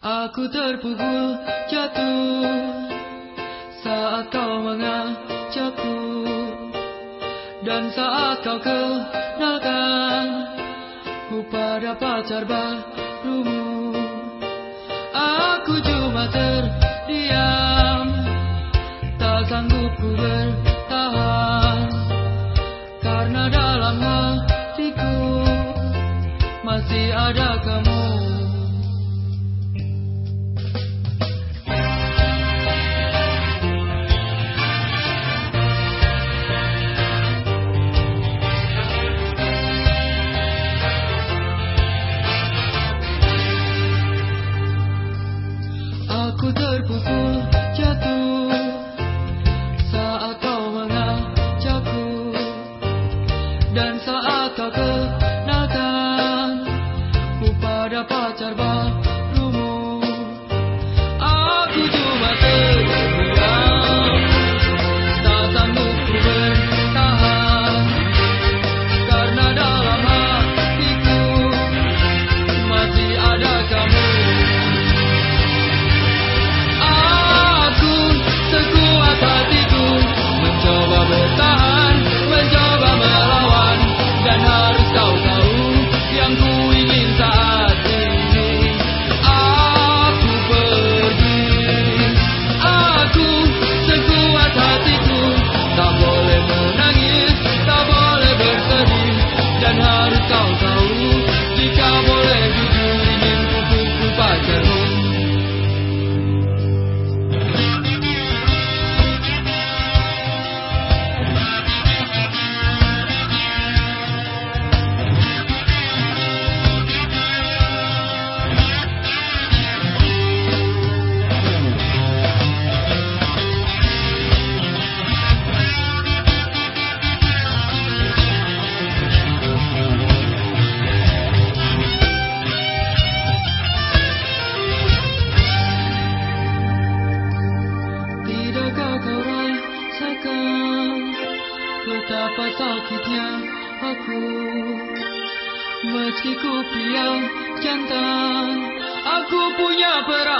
Aku terpukul jatuh saat kau mengajakku, dan saat kau kenalkan ku pada pacar barumu. Aku cuma terdiam, tak sanggup ku bertahan, karena dalam hatiku masih ada kamu. Aku terpukul jatuh saat kau mengajakku, dan saat kau kenalkan ku pada pacar barumu. Aku cuma terdiam, tak sanggup ku bertahan, karena dalam hatiku masih ada kamu. Hatiku mencoba bertahan, mencoba melawan, dan harus kau tahu yang ku ingin saat ini. Aku pergi, aku sekuat hatiku, tak boleh menangis, tak boleh bersedih, dan harus kau tahu jika boleh jujur ingin ku pukul pacarmu. Betapa sakitnya aku, meski ku pria jantan, aku punya perasaan.